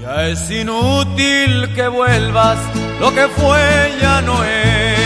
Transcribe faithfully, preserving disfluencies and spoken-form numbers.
Ya es inútil que vuelvas, lo que fue ya no es.